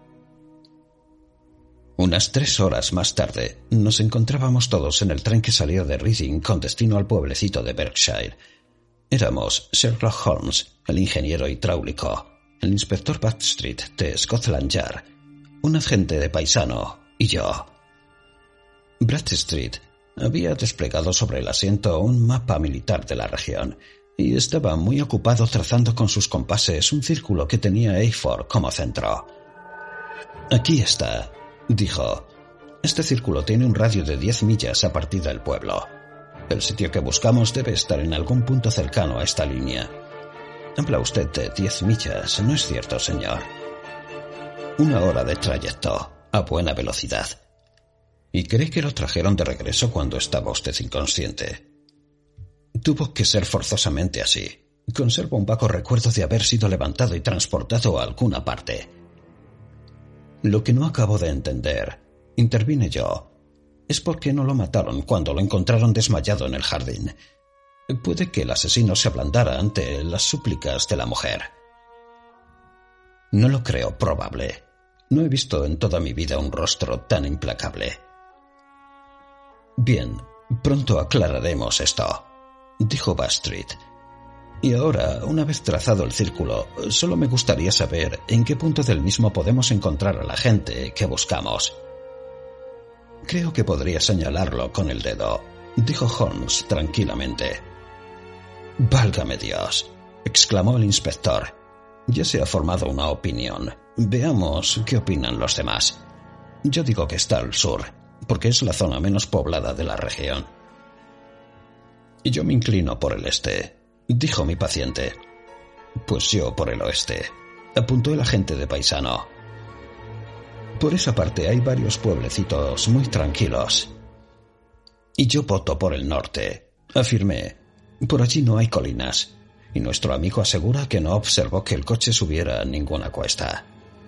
S1: Unas tres horas más tarde, nos encontrábamos todos en el tren que salió de Reading con destino al pueblecito de Berkshire. Éramos Sherlock Holmes, el ingeniero hidráulico, el inspector Bradstreet de Scotland Yard, un agente de paisano y yo. Bradstreet había desplegado sobre el asiento un mapa militar de la región y estaba muy ocupado trazando con sus compases un círculo que tenía Eyford como centro. «Aquí está», dijo. «Este círculo tiene un radio de diez millas a partir del pueblo. El sitio que buscamos debe estar en algún punto cercano a esta línea». «Habla usted de diez millas, ¿no es cierto, señor?» «Una hora de trayecto, a buena velocidad». «¿Y cree que lo trajeron de regreso cuando estaba usted inconsciente?» «Tuvo que ser forzosamente así. Conservo un vago recuerdo de haber sido levantado y transportado a alguna parte». «Lo que no acabo de entender», intervine yo, «es por qué no lo mataron cuando lo encontraron desmayado en el jardín. Puede que el asesino se ablandara ante las súplicas de la mujer». «No lo creo probable. No he visto en toda mi vida un rostro tan implacable». «Bien, pronto aclararemos esto», dijo Bradstreet. «Y ahora, una vez trazado el círculo, solo me gustaría saber en qué punto del mismo podemos encontrar a la gente que buscamos». «Creo que podría señalarlo con el dedo», dijo Holmes tranquilamente. «Válgame Dios», exclamó el inspector. «Ya se ha formado una opinión. Veamos qué opinan los demás. Yo digo que está al sur, porque es la zona menos poblada de la región». «Y yo me inclino por el este», dijo mi paciente. «Pues yo por el oeste», apuntó el agente de paisano. «Por esa parte hay varios pueblecitos muy tranquilos». «Y yo voto por el norte», afirmé. «Por allí no hay colinas, y nuestro amigo asegura que no observó que el coche subiera ninguna cuesta».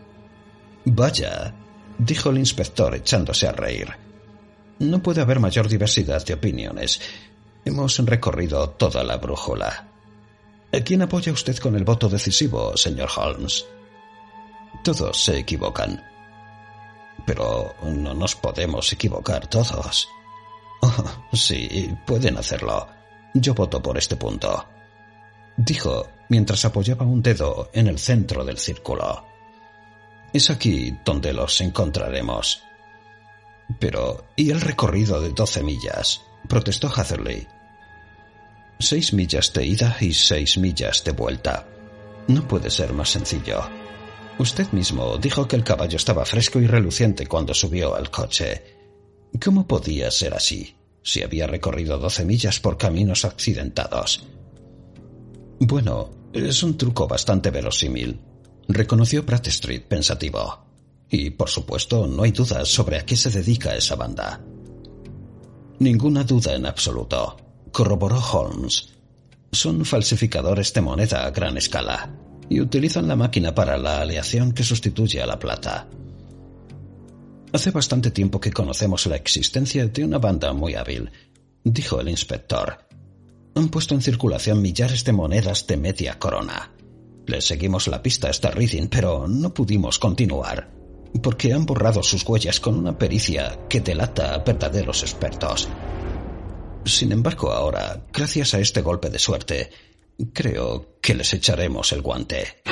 S1: «Vaya», dijo el inspector echándose a reír. «No puede haber mayor diversidad de opiniones. Hemos recorrido toda la brújula». ¿A quién apoya usted con el voto decisivo, señor Holmes? Todos se equivocan. Pero no nos podemos equivocar todos. Oh, sí, pueden hacerlo. Yo voto por este punto, dijo mientras apoyaba un dedo en el centro del círculo. Es aquí donde los encontraremos. Pero, ¿y el recorrido de doce millas? Protestó Hatherley. Seis millas de ida y seis millas de vuelta. No puede ser más sencillo. Usted mismo dijo que el caballo estaba fresco y reluciente cuando subió al coche. ¿Cómo podía ser así, si había recorrido doce millas por caminos accidentados? Bueno, es un truco bastante verosímil, reconoció Bradstreet pensativo. Y, por supuesto, no hay dudas sobre a qué se dedica esa banda. Ninguna duda en absoluto, corroboró Holmes. Son falsificadores de moneda a gran escala y utilizan la máquina para la aleación que sustituye a la plata. Hace bastante tiempo que conocemos la existencia de una banda muy hábil, dijo el inspector. Han puesto en circulación millares de monedas de media corona. Le seguimos la pista hasta Reading, pero no pudimos continuar, porque han borrado sus huellas con una pericia que delata a verdaderos expertos. Sin embargo, ahora, gracias a este golpe de suerte, creo que les echaremos el guante.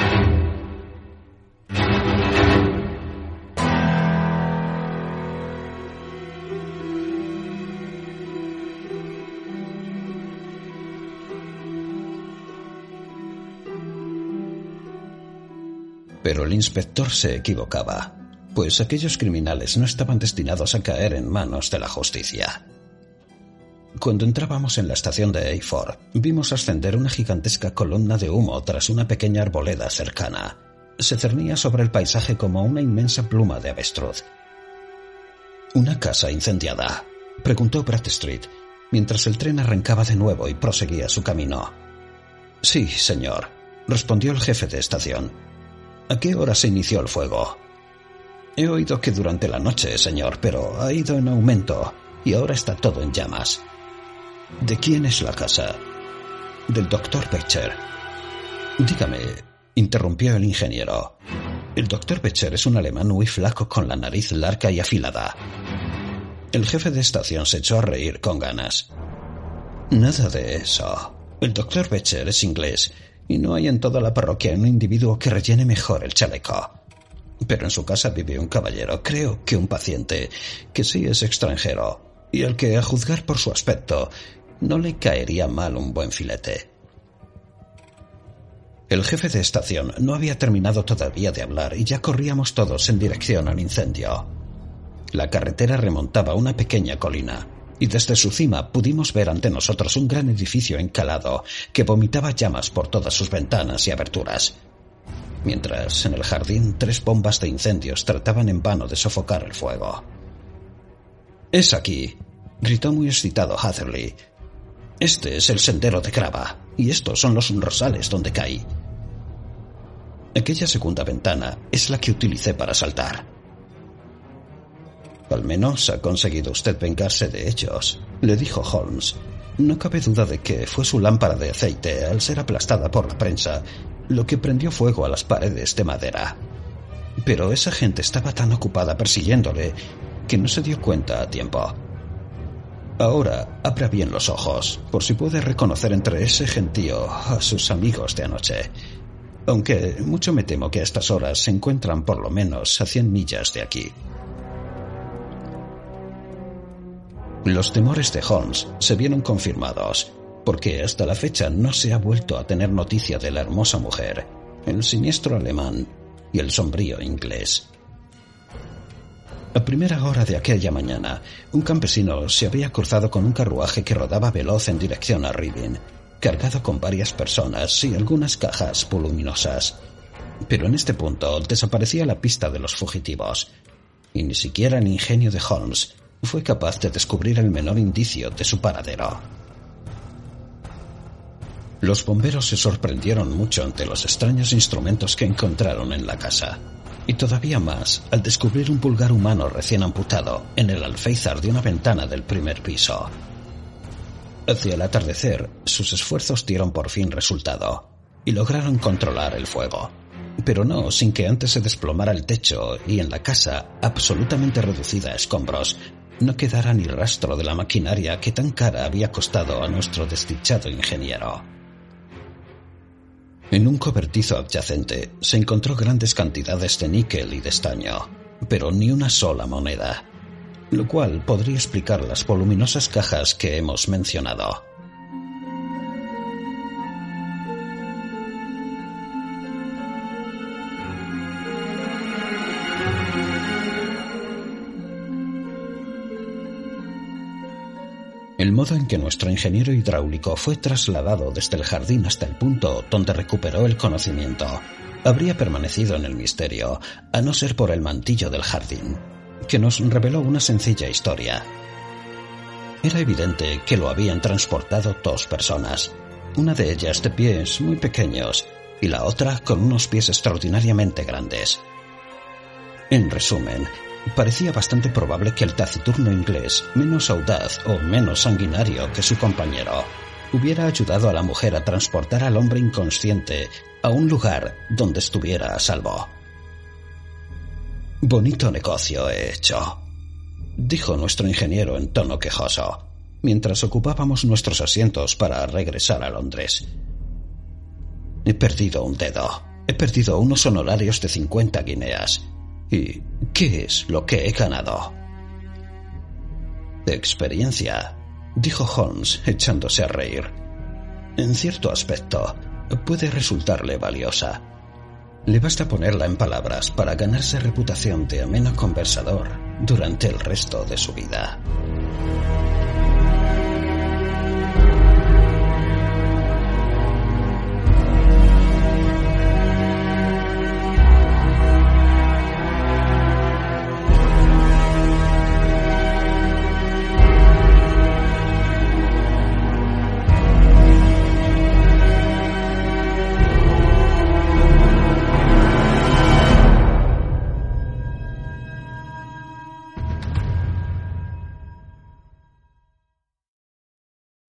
S1: Pero el inspector se equivocaba, pues aquellos criminales no estaban destinados a caer en manos de la justicia. Cuando entrábamos en la estación de Eyford, vimos ascender una gigantesca columna de humo tras una pequeña arboleda cercana. Se cernía sobre el paisaje como una inmensa pluma de avestruz. ¿Una casa incendiada?, preguntó Bradstreet, mientras el tren arrancaba de nuevo y proseguía su camino. Sí, señor, respondió el jefe de estación. ¿A qué hora se inició el fuego? He oído que durante la noche, señor, pero ha ido en aumento y ahora está todo en llamas. ¿De quién es la casa? Del doctor Becher. Dígame, interrumpió el ingeniero. El doctor Becher es un alemán muy flaco con la nariz larga y afilada. El jefe de estación se echó a reír con ganas. Nada de eso. El doctor Becher es inglés y no hay en toda la parroquia un individuo que rellene mejor el chaleco. Pero en su casa vive un caballero, creo que un paciente, que sí es extranjero, y al que, a juzgar por su aspecto, no le caería mal un buen filete. El jefe de estación no había terminado todavía de hablar y ya corríamos todos en dirección al incendio. La carretera remontaba una pequeña colina, y desde su cima pudimos ver ante nosotros un gran edificio encalado que vomitaba llamas por todas sus ventanas y aberturas, mientras en el jardín tres bombas de incendios trataban en vano de sofocar el fuego. «Es aquí», gritó muy excitado Hatherley. «Este es el sendero de grava, y estos son los rosales donde caí. Aquella segunda ventana es la que utilicé para saltar». «Al menos ha conseguido usted vengarse de ellos», le dijo Holmes. «No cabe duda de que fue su lámpara de aceite, al ser aplastada por la prensa, lo que prendió fuego a las paredes de madera. Pero esa gente estaba tan ocupada persiguiéndole que no se dio cuenta a tiempo. Ahora, abra bien los ojos, por si puede reconocer entre ese gentío a sus amigos de anoche, aunque mucho me temo que a estas horas se encuentran por lo menos a cien millas de aquí». Los temores de Holmes se vieron confirmados, porque hasta la fecha no se ha vuelto a tener noticia de la hermosa mujer, el siniestro alemán y el sombrío inglés. A primera hora de aquella mañana, un campesino se había cruzado con un carruaje que rodaba veloz en dirección a Reading, cargado con varias personas y algunas cajas voluminosas. Pero en este punto desaparecía la pista de los fugitivos, y ni siquiera el ingenio de Holmes fue capaz de descubrir el menor indicio de su paradero. Los bomberos se sorprendieron mucho ante los extraños instrumentos que encontraron en la casa, y todavía más al descubrir un pulgar humano recién amputado en el alféizar de una ventana del primer piso. Hacia el atardecer, sus esfuerzos dieron por fin resultado. y lograron controlar el fuego. Pero no sin que antes se desplomara el techo y en la casa, absolutamente reducida a escombros, no quedara ni rastro de la maquinaria que tan cara había costado a nuestro desdichado ingeniero. En un cobertizo adyacente se encontró grandes cantidades de níquel y de estaño, pero ni una sola moneda, lo cual podría explicar las voluminosas cajas que hemos mencionado. El modo en que nuestro ingeniero hidráulico fue trasladado desde el jardín hasta el punto donde recuperó el conocimiento habría permanecido en el misterio, a no ser por el mantillo del jardín, que nos reveló una sencilla historia. Era evidente que lo habían transportado dos personas, una de ellas de pies muy pequeños y la otra con unos pies extraordinariamente grandes. En resumen, parecía bastante probable que el taciturno inglés, menos audaz o menos sanguinario que su compañero, hubiera ayudado a la mujer a transportar al hombre inconsciente a un lugar donde estuviera a salvo. «Bonito negocio he hecho», dijo nuestro ingeniero en tono quejoso, mientras ocupábamos nuestros asientos para regresar a Londres. «He perdido un dedo, he perdido unos honorarios de cincuenta guineas. ¿Y qué es lo que he ganado?» «Experiencia», dijo Holmes echándose a reír. «En cierto aspecto, puede resultarle valiosa. Le basta ponerla en palabras para ganarse reputación de ameno conversador durante el resto de su vida».